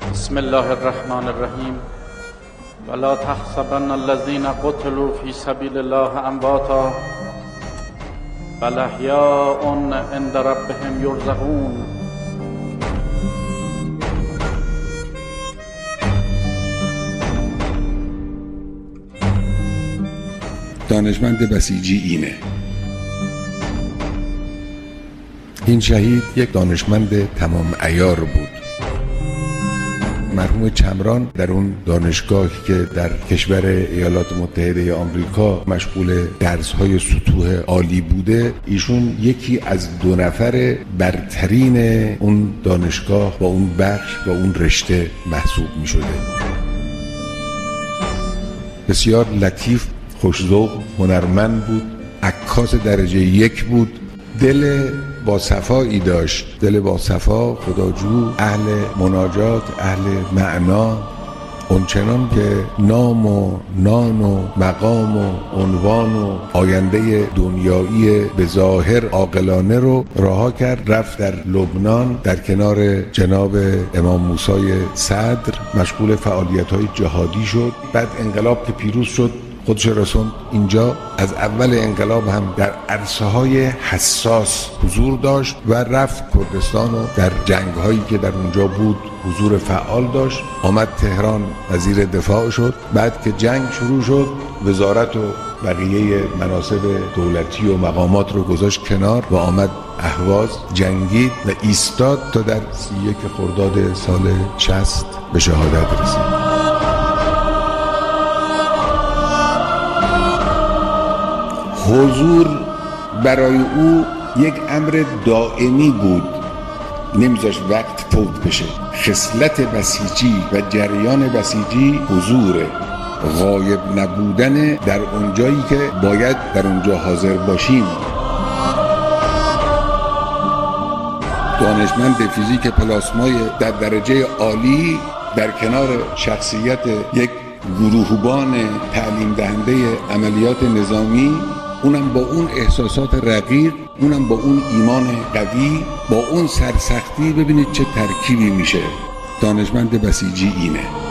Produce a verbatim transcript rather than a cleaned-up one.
بسم الله الرحمن الرحیم ولا تحسبن الذين قتلوا في سبيل الله امواتا بل احیاء عند ربهم یرزقون. دانشمند بسیجی اینه. این شهید یک دانشمند تمام عیار بود. مرحوم چمران در اون دانشگاهی که در کشور ایالات متحده آمریکا مشغول درس‌های سطوح عالی بوده، ایشون یکی از دو نفر برترین اون دانشگاه و اون بخش و اون رشته محسوب می شده. بسیار لطیف، خوش‌ذوق، هنرمند بود، عکاس درجه یک بود، دل با صفایی داشت، دل با صفا، خداجو، اهل مناجات، اهل معنا، اونچنان که نام و نان و مقام و عنوان و آینده دنیایی به ظاهر عاقلانه رو رها کرد، رفت در لبنان در کنار جناب امام موسی صدر مشغول فعالیت‌های جهادی شد. بعد انقلاب که پیروز شد خودش رسوند اینجا. از اول انقلاب هم در عرصه‌های حساس حضور داشت و رفت کردستان و در جنگ‌هایی که در اونجا بود حضور فعال داشت. آمد تهران وزیر دفاع شد. بعد که جنگ شروع شد وزارت و بقیه مناصب دولتی و مقامات رو گذاشت کنار و آمد اهواز، جنگید و ایستاد تا در سی و یک خرداد سال شصت به شهادت رسید. حضور برای او یک امر دائمی بود، نمیذاشت وقت فوت بشه. خصلت بسیجی و جریان بسیجی حضوره، غایب نبودن در اونجایی که باید در اونجا حاضر باشیم. دانشمند فیزیک پلاسمای در درجه عالی در کنار شخصیت یک گروهبان تعلیم دهنده عملیات نظامی، اونم با اون احساسات رقیق، اونم با اون ایمان قوی، با اون سرسختی، ببینید چه ترکیبی میشه. دانشمند بسیجی اینه.